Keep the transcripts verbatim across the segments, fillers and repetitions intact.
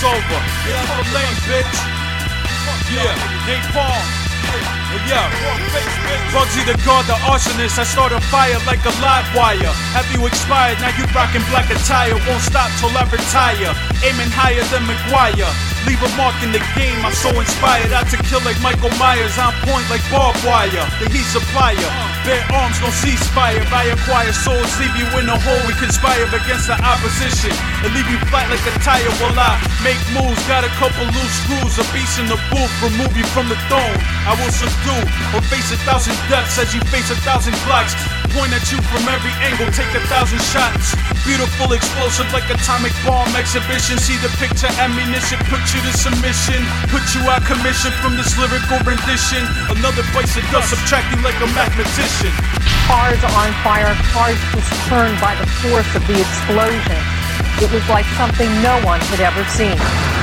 over. Get out the lane, bitch. Yeah, napalm. Yeah, Bugsy the God, the arsonist. I start a fire like a live wire. Have you expired? Now you rockin' black attire. Won't stop till I retire. Aiming higher than McGuire. Leave a mark in the game, I'm so inspired. Out to kill like Michael Myers, on point like barbed wire. The heat supplier, bare arms gon' cease fire. I acquire souls, leave you in a hole. We conspire against the opposition and leave you flat like a tire while I make moves. Got a couple loose screws, a beast in the booth. Remove you from the throne, I will subdue or face a thousand deaths as you face a thousand Glocks. Point at you from every angle, take a thousand shots. Beautiful, explosive like atomic bomb exhibition. See the picture, ammunition, put you to submission. Put you out commission from this lyrical rendition. Another place of dust, subtract you like a mathematician. Cars on fire, cars just turned by the force of the explosion. It was like something no one had ever seen.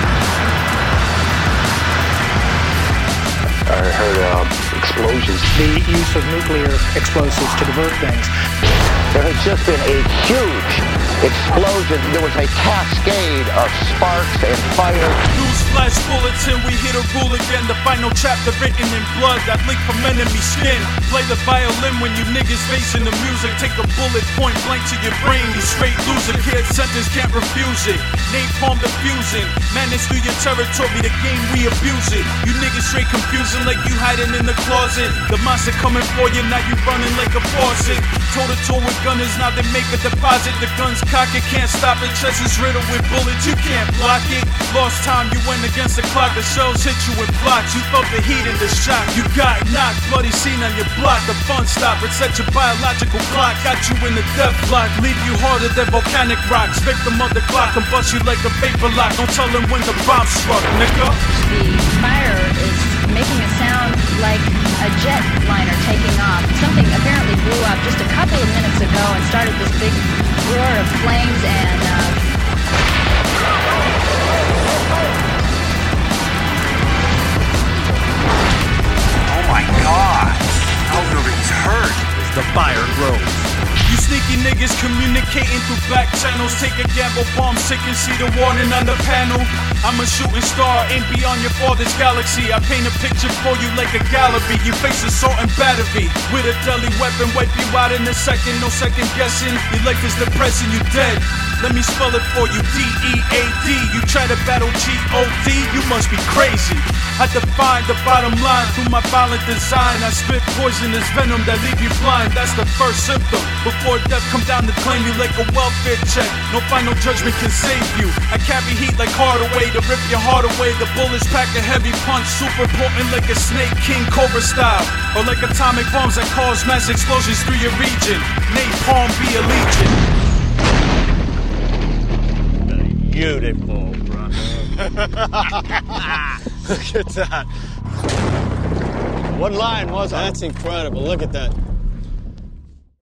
I heard uh, explosions. The use of nuclear explosives to divert things. There has just been a huge explosion. There was a cascade of sparks and fire. Newsflash bulletin, we hit a rule again. The final chapter written in blood that leak from enemy skin. Play the violin when you niggas facing the music. Take a bullet point blank to your brain. You straight loser, kid sentence can't refuse it. Napalm diffusing, madness through your territory. The game we abuse it. You niggas straight confusing like you hiding in the closet. The monster coming for you, now you running like a faucet. Toe to toe with gunners, now they make a deposit. The guns cock it, can't stop it. Chest is riddled with bullets, you can't block it. Lost time, you went against the clock. The shells hit you in blocks. You felt the heat and the shock. You got knocked, bloody scene on your block. The fun stop, reset your biological clock. Got you in the death block, leave you harder than volcanic rocks. Victim of the clock, combust you like a vapor lock. Don't tell them when the bomb struck, nigga. The fire is making a sound like a jet liner taking off. Something apparently blew up just a couple of minutes ago and started this big roar of flames and uh oh my god! I hope nobody's hurt. As the fire grows. You sneaky niggas communicating through back channels. Take a gamble bomb, sick and see the warning on the panel. I'm a shooting star, ain't beyond your father's galaxy. I paint a picture for you like a gallery. You face assault and battery with a deadly weapon, wipe you out in a second, no second guessing. Your life is depressing, you dead. Let me spell it for you, D E A D. You try to battle G O D, you must be crazy. I define the bottom line through my violent design. I spit poisonous venom that leave you blind. That's the first symptom. Before death come down to claim you like a welfare check. No final judgment can save you. I carry heat like Hardaway to rip your heart away. The bullets pack a heavy punch, super potent like a snake, King Cobra style. Or like atomic bombs that cause mass explosions through your region. Napalm be a legion. Beautiful, bro. Look at that. One line, wasn't it? That's incredible. Look at that.